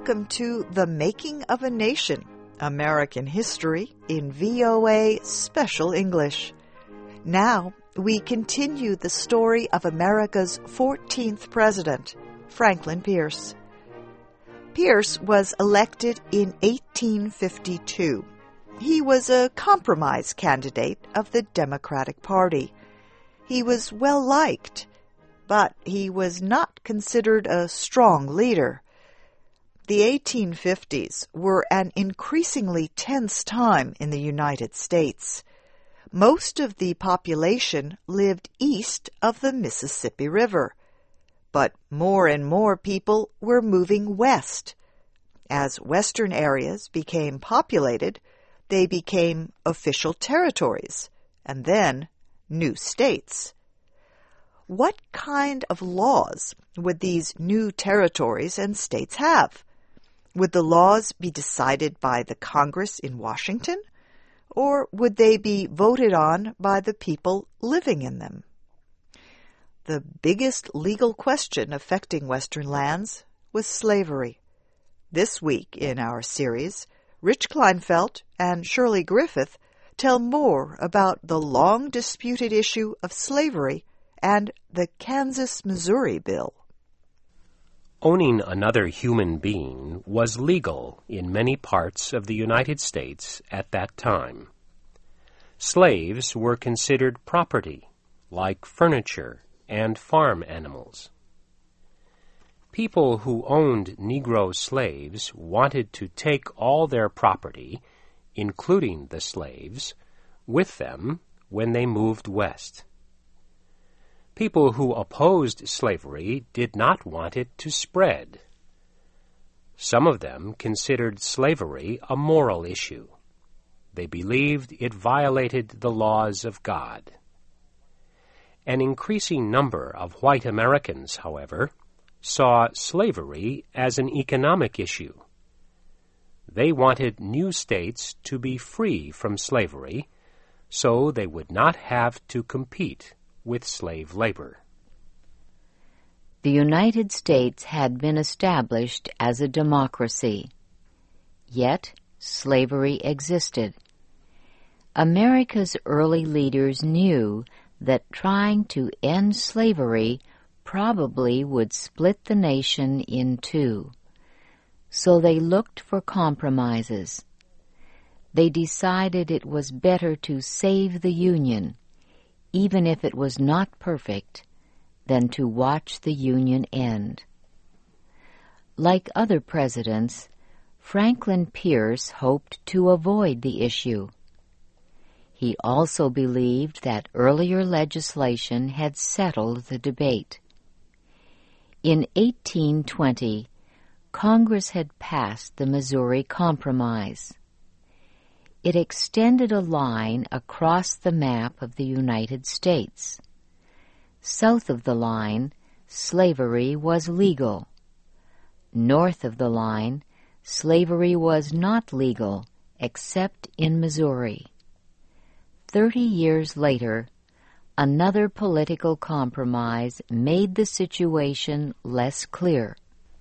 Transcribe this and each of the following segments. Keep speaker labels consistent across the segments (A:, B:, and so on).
A: welcome to The Making of a Nation, American History in VOA Special English. Now, we continue the story of America's 14th president, Franklin Pierce. Pierce was elected in 1852. He was a compromise candidate of the Democratic Party. He was well liked, but he was not considered a strong leader. The 1850s were an increasingly tense time in the United States. Most of the population lived east of the Mississippi River, but more and more people were moving west. As western areas became populated, they became official territories, and then new states. What kind of laws would these new territories and states have? Would the laws be decided by the Congress in Washington, or would they be voted on by the people living in them? The biggest legal question affecting Western lands was slavery. This week in our series, Rich Kleinfeld and Shirley Griffith tell more about the long-disputed issue of slavery and the Kansas-Missouri Bill.
B: Owning another human being was legal in many parts of the United States at that time. Slaves were considered property, like furniture and farm animals. People who owned Negro slaves wanted to take all their property, including the slaves, with them when they moved west. People who opposed slavery did not want it to spread. Some of them considered slavery a moral issue. They believed it violated the laws of God. An increasing number of white Americans, however, saw slavery as an economic issue. They wanted new states to be free from slavery, so they would not have to compete with slave labor.
C: The United States had been established as a democracy. Yet, slavery existed. America's early leaders knew that trying to end slavery probably would split the nation in two. So they looked for compromises. They decided it was better to save the Union, even if it was not perfect, than to watch the Union end. Like other presidents, Franklin Pierce hoped to avoid the issue. He also believed that earlier legislation had settled the debate. In 1820, Congress had passed the Missouri Compromise. It extended a line across the map of the United States. South of the line, slavery was legal. North of the line, slavery was not legal, except in Missouri. 30 years later, another political compromise made the situation less clear.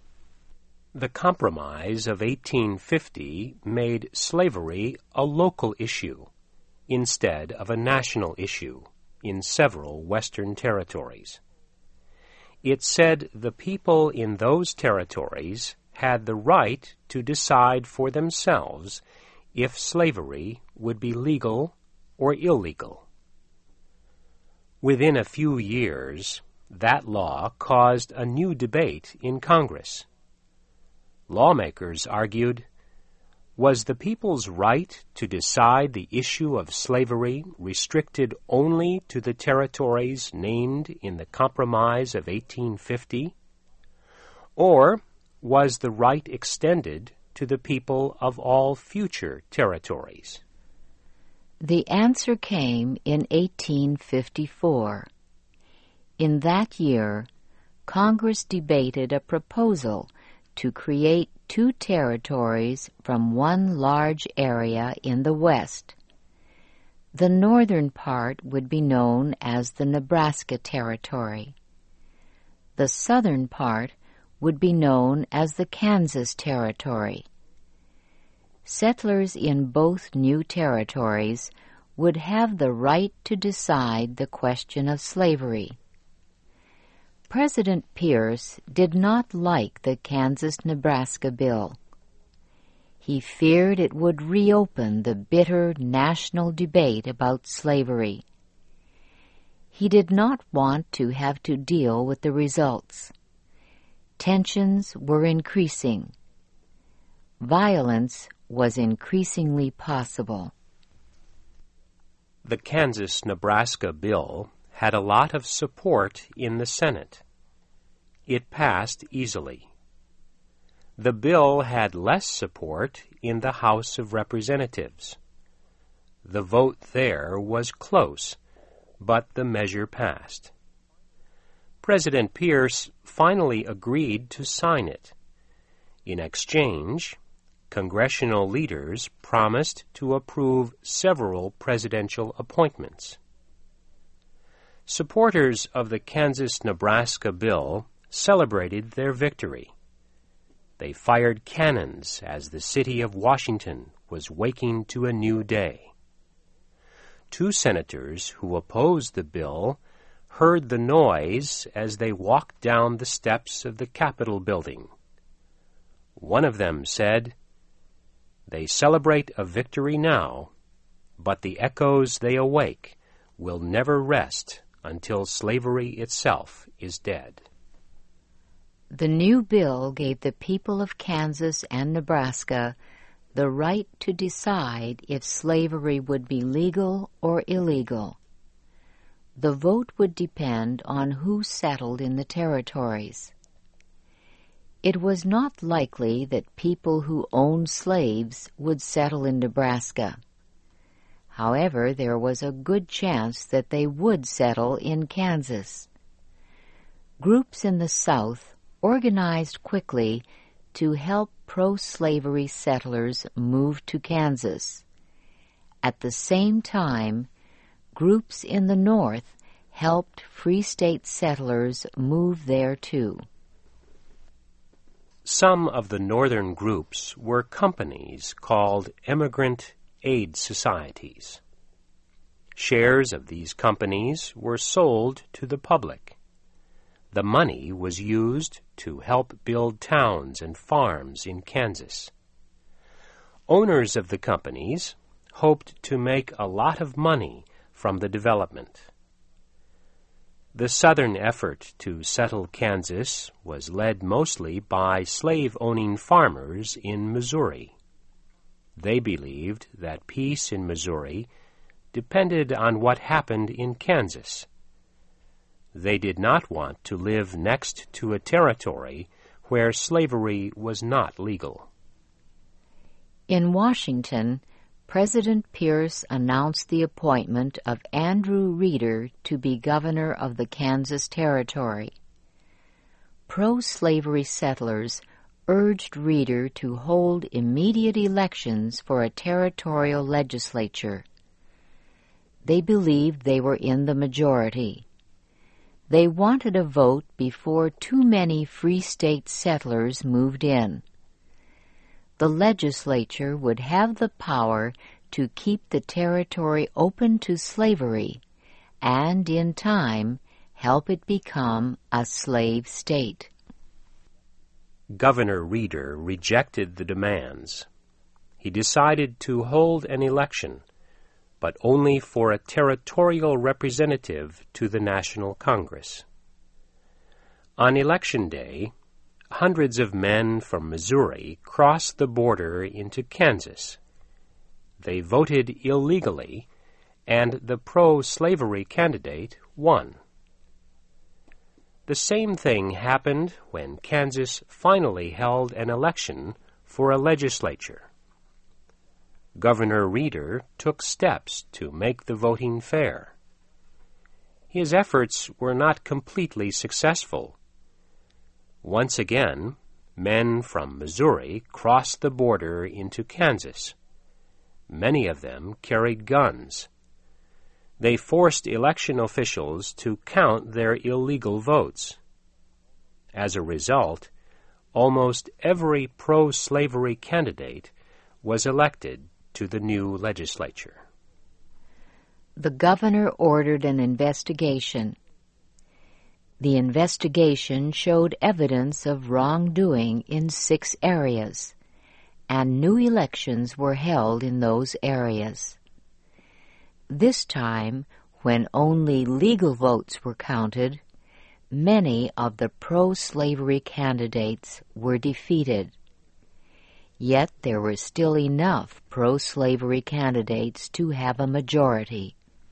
B: The Compromise of 1850 made slavery a local issue instead of a national issue in several Western territories. It said the people in those territories had the right to decide for themselves if slavery would be legal or illegal. Within a few years, that law caused a new debate in Congress. Lawmakers argued, was the people's right to decide the issue of slavery restricted only to the territories named in the Compromise of 1850? Or was the right extended to the people of all future territories?
C: The answer came in 1854. In that year, Congress debated a proposal to create two territories from one large area in the West. The northern part would be known as the Nebraska Territory. The southern part would be known as the Kansas Territory. Settlers in both new territories would have the right to decide the question of slavery. President Pierce did not like the Kansas-Nebraska bill. He feared it would reopen the bitter national debate about slavery. He did not want to have to deal with the results. Tensions were increasing. Violence was increasingly possible.
B: The Kansas-Nebraska bill had a lot of support in the Senate. It passed easily. The bill had less support in the House of Representatives. The vote there was close, but the measure passed. President Pierce finally agreed to sign it. In exchange, congressional leaders promised to approve several presidential appointments. Supporters of the Kansas-Nebraska bill celebrated their victory. They fired cannons as the city of Washington was waking to a new day. 2 senators who opposed the bill heard the noise as they walked down the steps of the Capitol building. One of them said, "They celebrate a victory now, but the echoes they awake will never rest until slavery itself is dead."
C: The new bill gave the people of Kansas and Nebraska the right to decide if slavery would be legal or illegal. The vote would depend on who settled in the territories. It was not likely that people who owned slaves would settle in Nebraska. However, there was a good chance that they would settle in Kansas. Groups in the South organized quickly to help pro-slavery settlers move to Kansas. At the same time, groups in the North helped Free State settlers move there too.
B: Some of the northern groups were companies called Immigrant Aid Societies. Shares of these companies were sold to the public. The money was used to help build towns and farms in Kansas. Owners of the companies hoped to make a lot of money from the development. The southern effort to settle Kansas was led mostly by slave-owning farmers in Missouri. They believed that peace in Missouri depended on what happened in Kansas. They did not want to live next to a territory where slavery was not legal.
C: In Washington, President Pierce announced the appointment of Andrew Reeder to be governor of the Kansas Territory. Pro-slavery settlers urged Reeder to hold immediate elections for a territorial legislature. They believed they were in the majority. They wanted a vote before too many Free State settlers moved in. The legislature would have the power to keep the territory open to slavery and, in time, help it become a slave state.
B: Governor Reeder rejected the demands. He decided to hold an election, but only for a territorial representative to the National Congress. On Election Day, hundreds of men from Missouri crossed the border into Kansas. They voted illegally, and the pro-slavery candidate won. The same thing happened when Kansas finally held an election for a legislature. Governor Reeder took steps to make the voting fair. His efforts were not completely successful. Once again, men from Missouri crossed the border into Kansas. Many of them carried guns. They forced election officials to count their illegal votes. As a result, almost every pro-slavery candidate was elected to the new legislature.
C: The governor ordered an investigation. The investigation showed evidence of wrongdoing in 6 areas, and new elections were held in those areas. This time, when only legal votes were counted, many of the pro-slavery candidates were defeated. Yet there were still enough pro-slavery candidates to have a majority.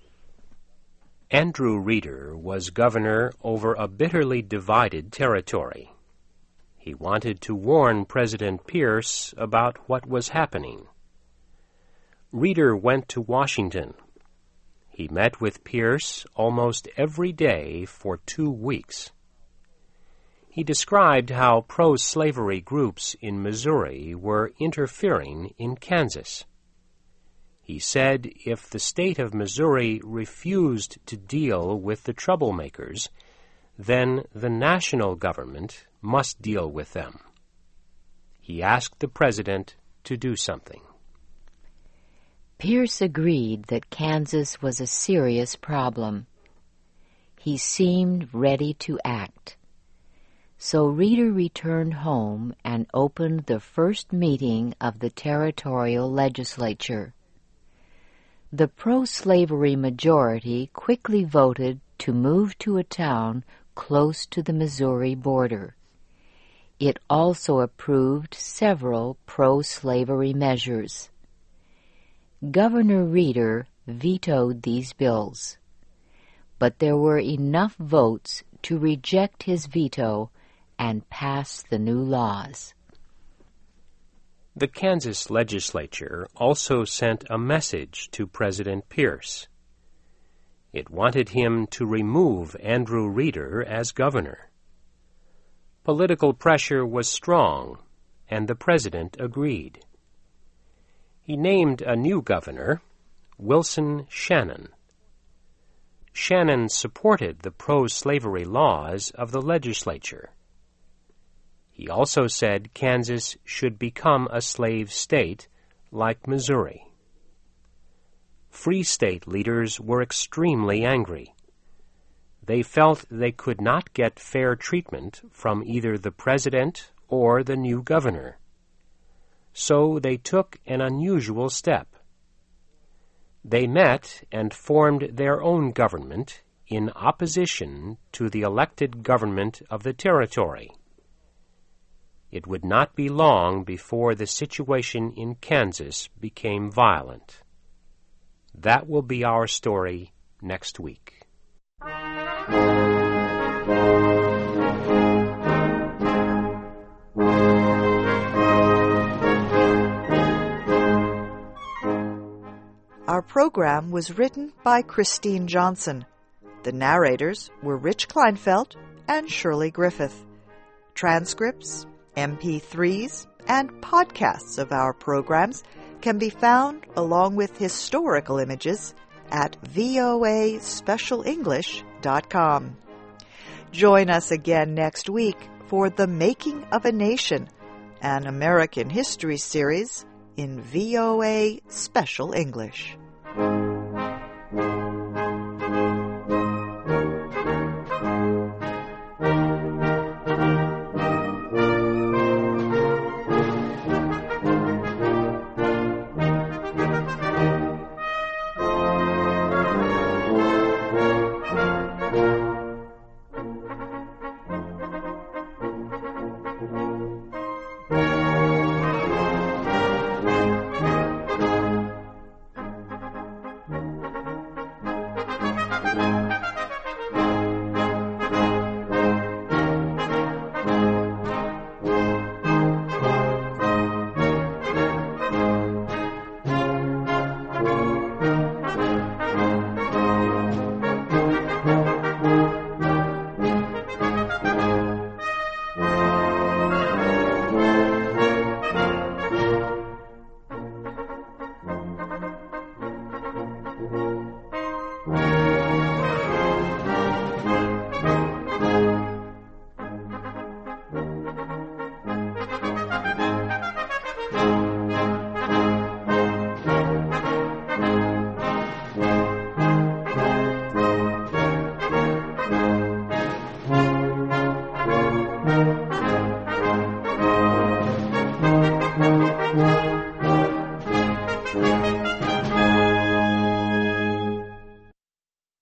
B: Andrew Reeder was governor over a bitterly divided territory. He wanted to warn President Pierce about what was happening. Reeder went to Washington. He met with Pierce almost every day for 2 weeks. He described how pro-slavery groups in Missouri were interfering in Kansas. He said if the state of Missouri refused to deal with the troublemakers, then the national government must deal with them. He asked the president to do something.
C: Pierce agreed that Kansas was a serious problem. He seemed ready to act. So Reeder returned home and opened the first meeting of the territorial legislature. The pro-slavery majority quickly voted to move to a town close to the Missouri border. It also approved several pro-slavery measures. Governor Reeder vetoed these bills, but there were enough votes to reject his veto and pass the new laws.
B: The Kansas legislature also sent a message to President Pierce. It wanted him to remove Andrew Reeder as governor. Political pressure was strong, and the president agreed. He named a new governor, Wilson Shannon. Shannon supported the pro-slavery laws of the legislature. He also said Kansas should become a slave state like Missouri. Free state leaders were extremely angry. They felt they could not get fair treatment from either the president or the new governor. So they took an unusual step. They met and formed their own government in opposition to the elected government of the territory. It would not be long before the situation in Kansas became violent. That will be our story next week.
A: Our program was written by Christine Johnson. The narrators were Rich Kleinfeld and Shirley Griffith. Transcripts, MP3s, and podcasts of our programs can be found along with historical images at voaspecialenglish.com. Join us again next week for The Making of a Nation, an American history series in VOA Special English.